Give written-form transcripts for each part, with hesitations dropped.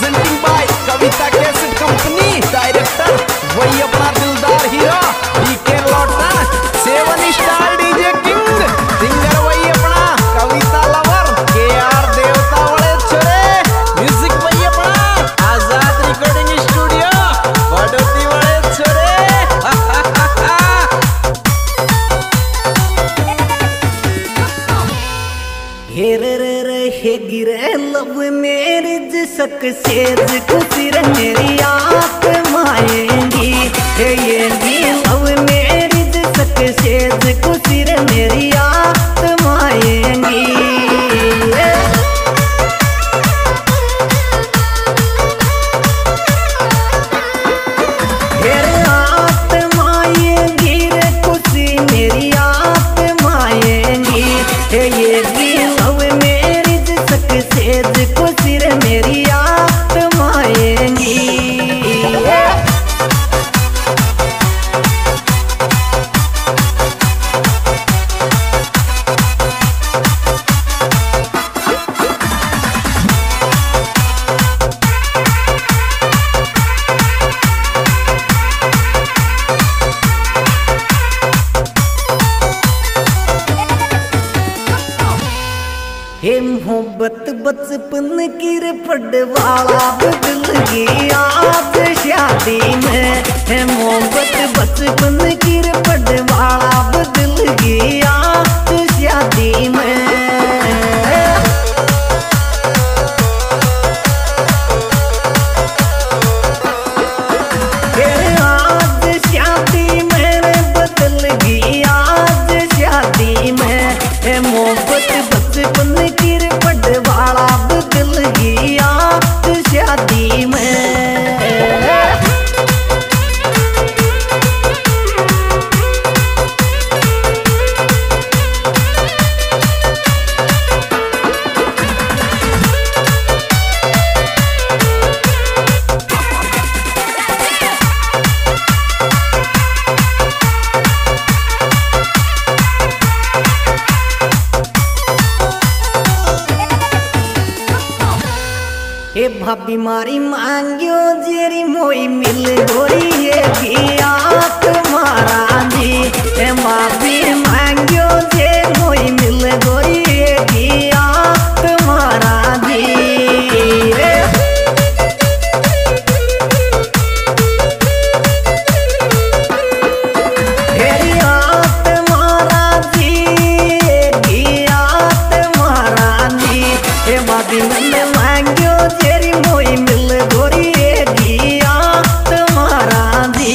Presenting by Kavita cassette company, director वही अपना दिलदार हीरो डीके लौटा, 7 स्टार डीजे किंग, सिंगर वही अपना कविता लवर केआर देवता वाले छोरे, म्यूजिक वही अपना आजाद रिकॉर्डिंग स्टूडियो बड़ौती वाले छोरे। हे गिरे लब मेरी जिसक सेज खुशिर मेरी आँख माएंगी, ये लब मेरी जिसक सेज खुशिर मेरी आँख माएंगी। हे मोहब्बत बचपन की पड़वाला बदल गई आज शादी में, हे मोहब्बत बचपन की पड़वाला बदल गई आज शादी में। आज शादी में बदल गई आज शादी में, हे मोहब्बत बचपन की पड़वाला बदल गई आज शादी में। हे भाभी मारी मांगियो जेरी मोई मिल गोरी ये किया तुम्हारा जी, हे भाभी मांगियो जे मोई मिल गोरी ये किया तुम्हारा जी। हेरी आत तुम्हारा जी, किया तुम्हारा जी, हे भाभी मैंने मांगियो जेरी मोई मिल गोरी ये किया तुम्हारा जी।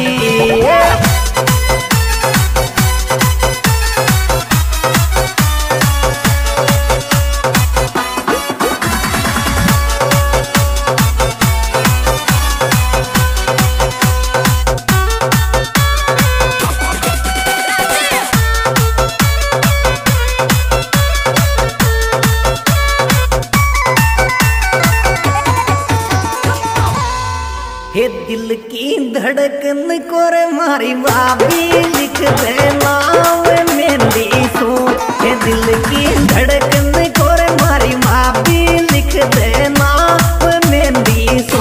हे दिल की धड़कन को मारी भाभी लिख दे नाम मेहंदी सो, हे दिल की धड़कन को मारी भाभी लिख दे नाम मेहंदी सो।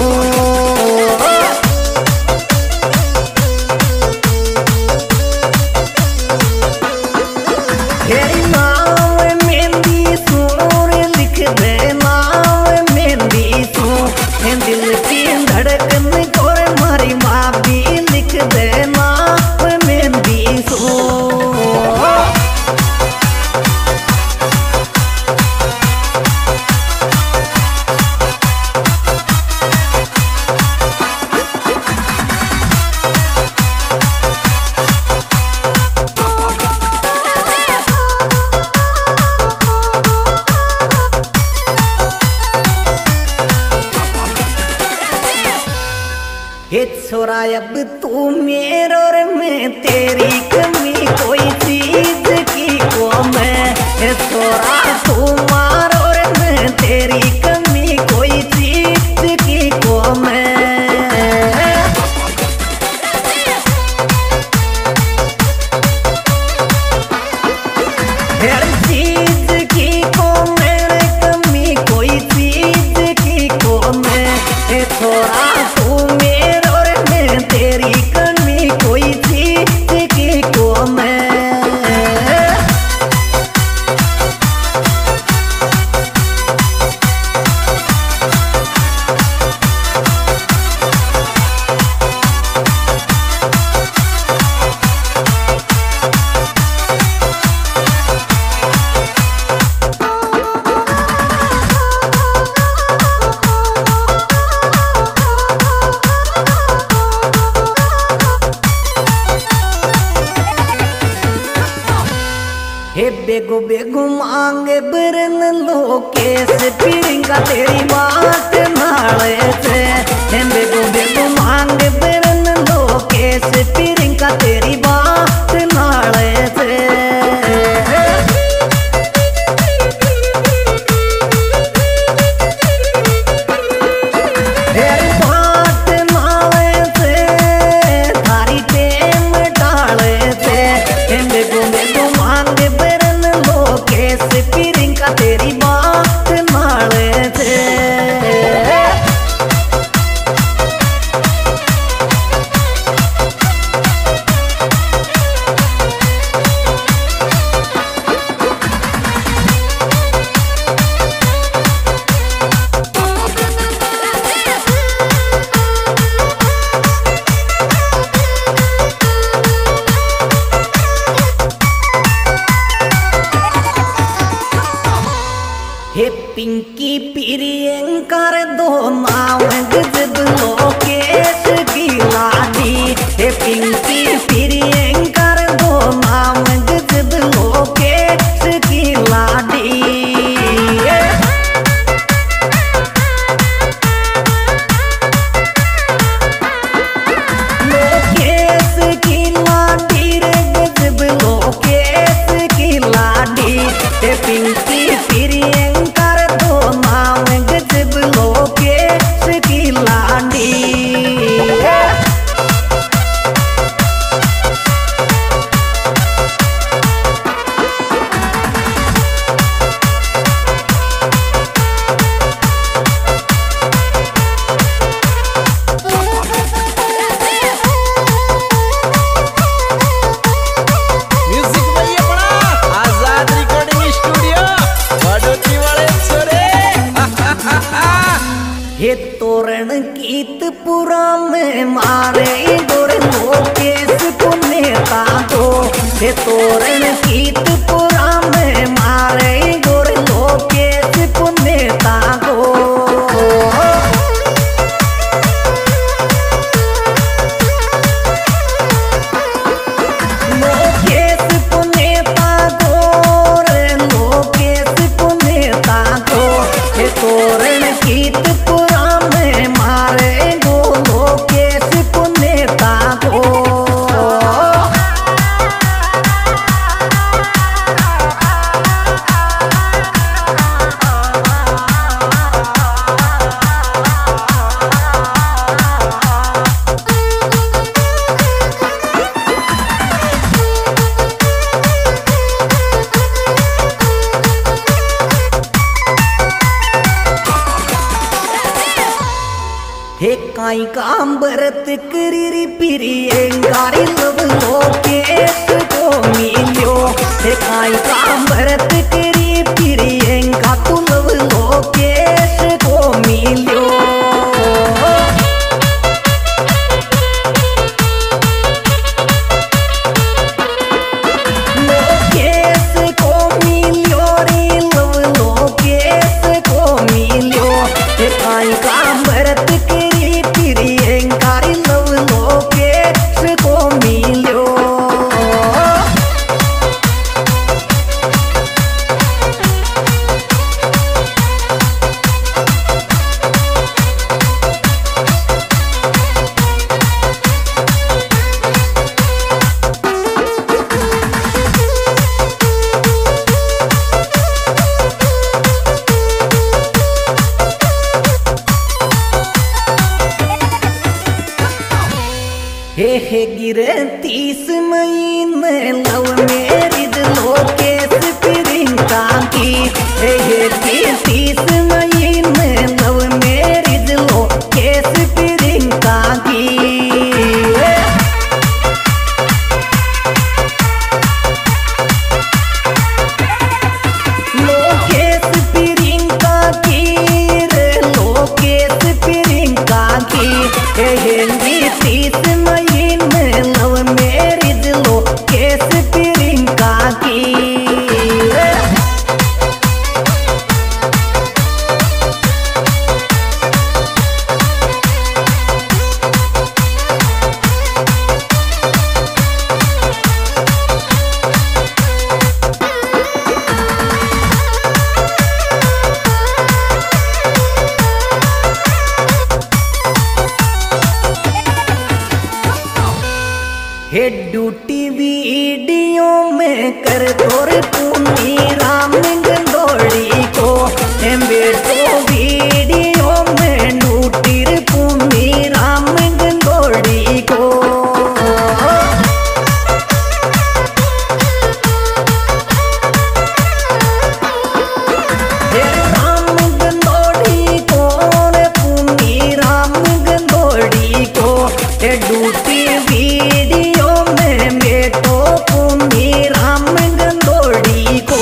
हे नाम मेहंदी सो लिख दे नाम मेहंदी सो, हे दिल की धड़कन मारी भाभी लिख देना मेहंदी सो। हे छोरा अब तू मेरा और मैं तेरी कमी कोई चीज की को मैं, हे छोरा तू मारो और मैं तेरी कमी कोई चीज की को मैं। हर चीज की को मेरे कमी कोई चीज की को मैं। बेगो बेगो मांगे बरन लोकेश पिरिंगा तेरी बात नाले से बेगो बेगो मांगे बरन लोकेश पिरिंगा तेरी बात नाले से तेरी बात नाले से हे पिंकी प्रियंकर दो नाम गजब लोकेश की लाडी हे पिंकी प्रियंकर दो नाम गजब लोकेश की लाडी लोकेश की लाडी रे गजब लोकेश की लाडी हे पिंकी प्रियंकर दो नाम गजब लोकेश की लाडी म्यूजिक भाई अपना आजाद रिकॉर्डिंग स्टूडियो बड़ोती वाले छोरे हे तोरण कीतपुरा में मारे गोर लोकेश पुण्यता दो हे तोरण कीतपुरा में मारे गोर लोकेश पुण्यता दो लोकेश पुण्यता गोर लोकेश पुण्यता दो हे तोरण कीतपुरा में मारे गो लोकेश पुण्यता दो हे काई काम बरत करी प्रियंकारी लव लोकेश को मिलियो हे काई काम बरत करी प्रियंका तू लव लोकेश को मिलियो लोकेश को मिलियो रे लव लोकेश को मिलियो हे काई काम बरत प्रियंकारी लव लोकेश को मिलियो हे गिरे 30 महीने लव मेरिज लोकेश प्रियंका की हे 30 महीने लव मेरिज लोकेश प्रियंका की लोकेश प्रियंका की रे लोकेश प्रियंका की हे 30 महीने लव मेरिज लोकेश प्रियंका की हे ड्यूटी वीडियो में कर तोर पूनी राम गंदोड़ी को हे बेटो वीडियो में ड्यूटी पूनी राम गंदोड़ी को ड्यूटी वीडियो में बेटो पूनी राम गंदोड़ी को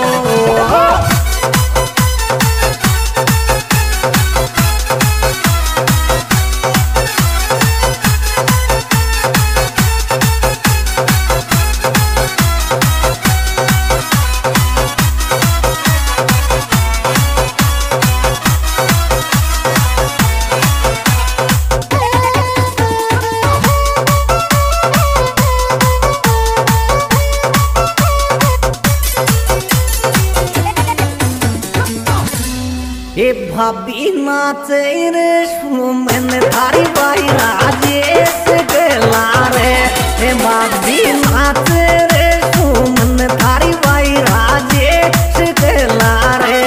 ए भाभी नाचे रे सुमन थारी बाई राजेश गला रे ए भाभी नाचे रे सुमन थारी बाई राजेश गला रे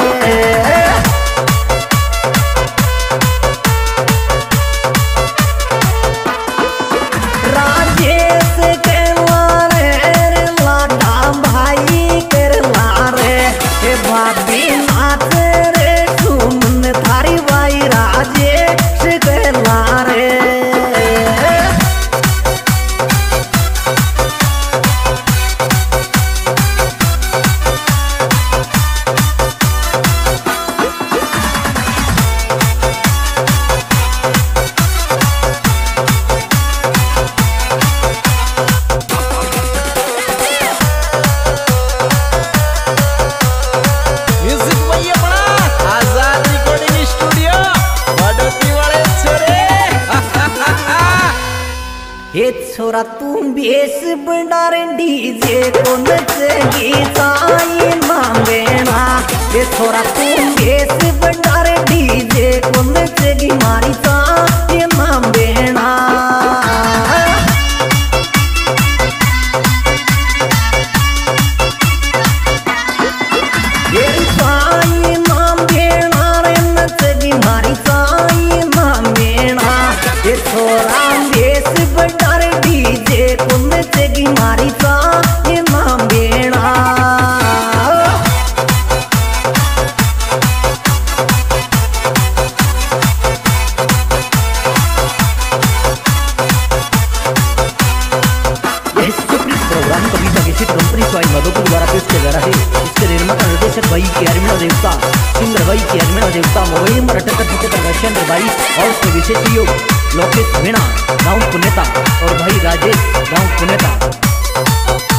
राजेश गला रे लाडा भाई करला रे ए भाभी नाचे थारी बाई राजेश गला रे हे छोरा तू बेस बंडार डीजे को नचगी साई मांगेना हे छोरा तू बेस बंडार डीजे को नचगी मारी साई मांगेना हे साई मांगेना रे नचगी मारी साई मांगेना हे छोरा बंडार डीजे कुन चगी मारी सा ये नाम बेना प्रोग्राम कविता किसी कंपनी स्वाई मधुपुर द्वारा पेश किया जा रहा है। इसके निर्माता निर्देशक भाई के अरविंद देवता, सिंगर भाई के अरविंद देवता, मोबाइल नंबर 78 भाई और उसके विशेष सहयोग लोकेश मीणा गाँव पुनेता और भाई राजेश गाँव पुनेता।